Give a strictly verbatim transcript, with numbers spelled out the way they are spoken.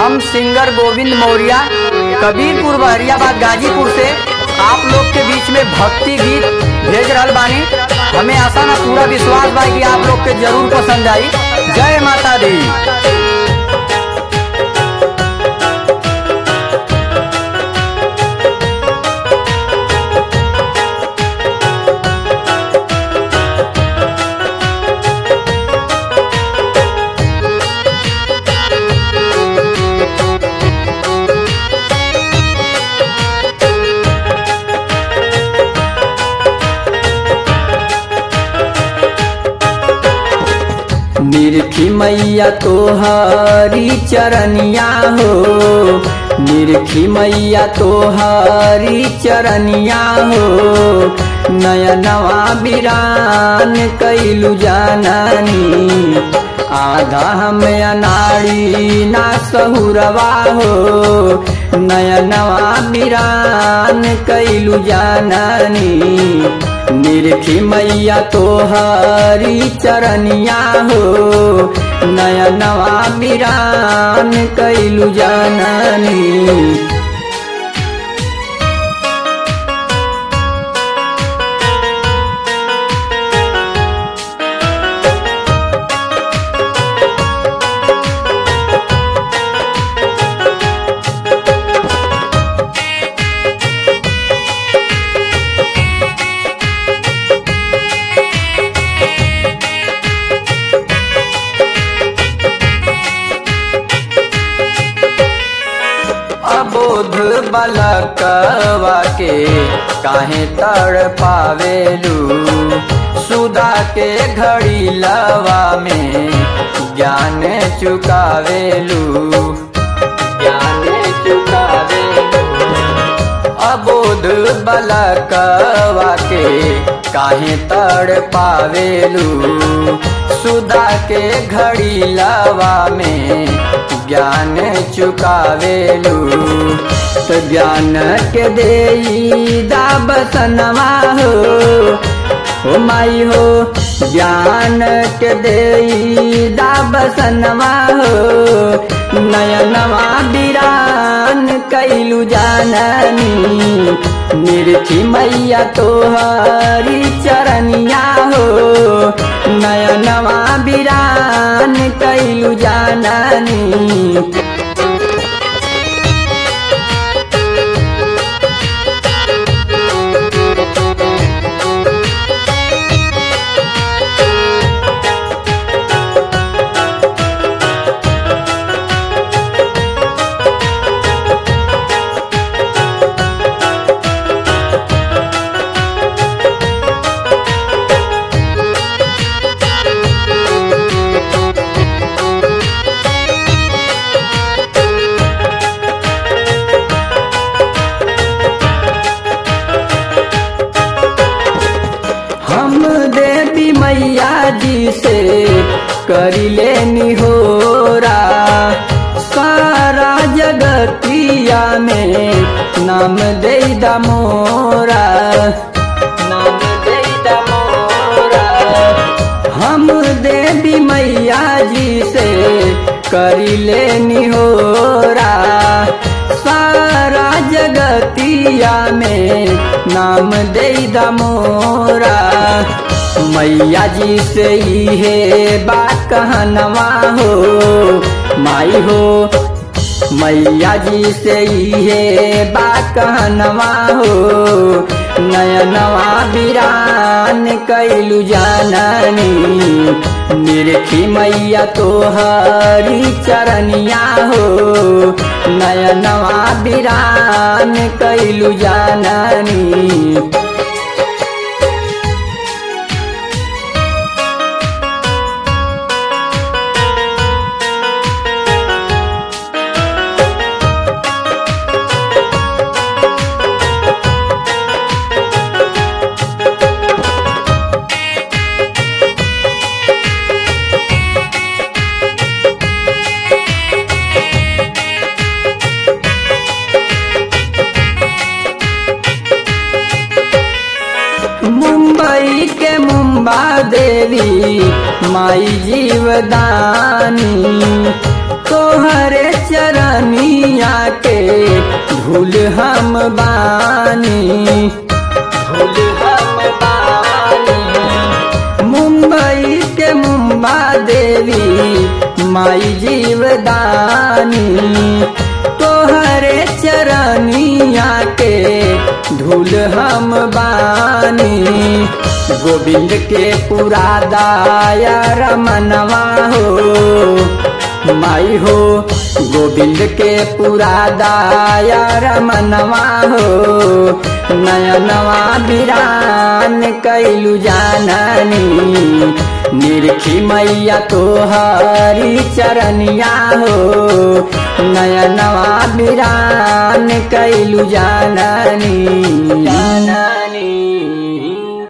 हम सिंगर गोविंद मौर्य कबीरपुर बहरियाबाद गाजीपुर से आप लोग के बीच में भक्ति गीत भेज रहल बानी। हमें आशा ना पूरा विश्वास बा कि आप लोग के जरूर पसंद आई। जय माता दी। निरखी मैया तोहरी चरनिया हो, निरखी मैया तोहरी चरनिया हो। नयनवा बिरान कैलू जाननी, आधा हमें अनाड़ी ना सहुरवा हो। नयनवा बिरान कैलू जाननी, निरखी मैया तोहरी चरनिया हो। नयनवा बिरान कैलू जाननी। अबोध बालकवा के काहे तड़ पावेलू, सुधा के घड़ी लवा में ज्ञान चुकावेलू, ज्ञान चुकावेलू। अबोध बालकवा के काहे तड़ पावेलू, सुधा के घड़ी लवा में ज्ञान चुकावेलू। तो ज्ञान के देई दाबसनवा हो, हो माई हो। ज्ञान के देई दाबसनवा हो, नयनवा बिरान कैलू जाननी। निरखी मैया तोहरी चरनिया हो, नयनवा बिरान कैलू जाननी। देवी मैया जी से करी लेनी होरा, सारा जगतिया में नाम दे दा मोरा, नाम दे दा मोरा। हम देवी मैया जी से करी लेनी होरा, सारा जगतिया में नाम दे दा मोरा। मैया जी से ही है बात कहनवा हो, माई हो। मैया जी से ही है बात कहनवा हो, नयनवा बिरान कैलू जाननी। निरखी मैया तोहरी चरनिया हो, नयनवा बिरान कैलू जाननी। मुंबई के मुंबा देवी माई जीवदानी, तोहरे चरण देवी माई जीवदानी। तोहरे चरनिया के धूल हम बानी। गोविंद के पुरा दाया रमनवा हो माई हो। गोविंद के पुरा दाया रमनवा हो। नयनवा बिरान कैलू जाननी। निरखी मैया तोहरी चरनिया हो। नयनवा बिरान कैलू जाननी जाननी।